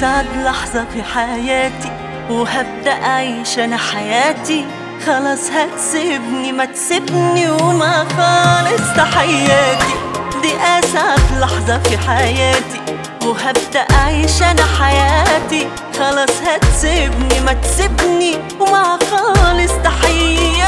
أسعد لحظة في حياتي وهبدأ أعيش أنا حياتي. خلاص هتسيبني ما تسيبني وما خالص تحياتي. دي أسعد لحظة في حياتي وهبدأ أعيش أنا حياتي. خلاص هتسيبني ما تسيبني وما خالص تحياتي.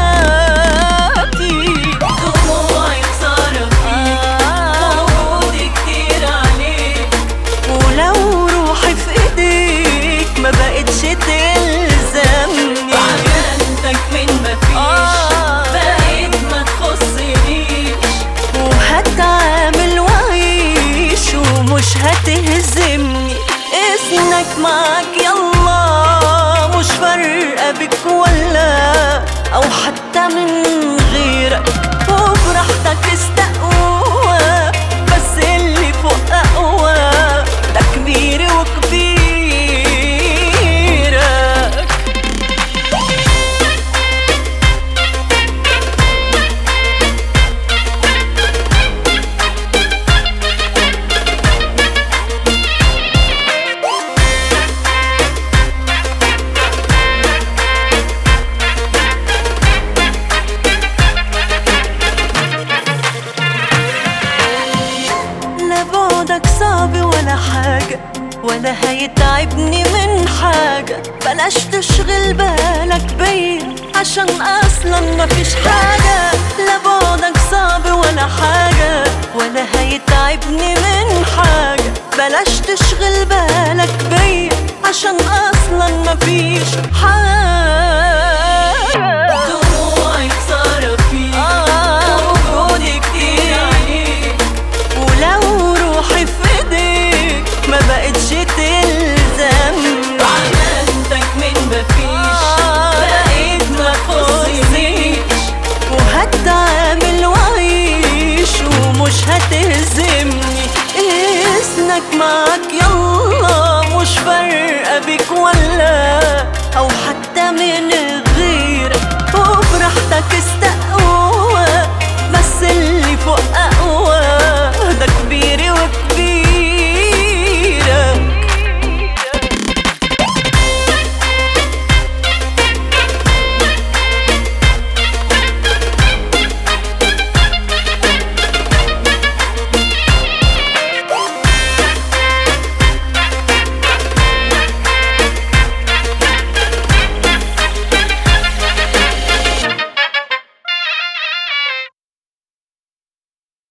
دموعي خسارة فيك وجودي كتير عليك، ولو روحي في ايديك ما بقتش تلزمني. عينتك من مفيش بقيت ما تخصنيش، وهتعامل وعيش ومش هتهزمني. اسمك معاك يلا مش فارقة بك ولا أو حتى من غيرك، وبراحتك استقوى بس اللي فوق أقوى. ده كبيري وكبيرك. لا بعدك صعب ولا حاجة ولا هيتعبني من حاجة. بلاش تشغل بالك بيا عشان أصلا مفيش حاجة. لا بعدك صعب ولا حاجة ولا هيتعبني من حاجة. بلاش تشغل بالك بيا عشان أصلا مفيش حاجة. دموعي خسارة فيك وجودي كتير عليك، ولو روحي في ايديك ما بقتش تلزمني. عينتك من مفيش بقيت ما تخصنيش، وهتعامل وعيش ومش هتهزمني. اسمك معاك يلا مش فارقة بيك ولا أو حتى من غيرك، وبراحتك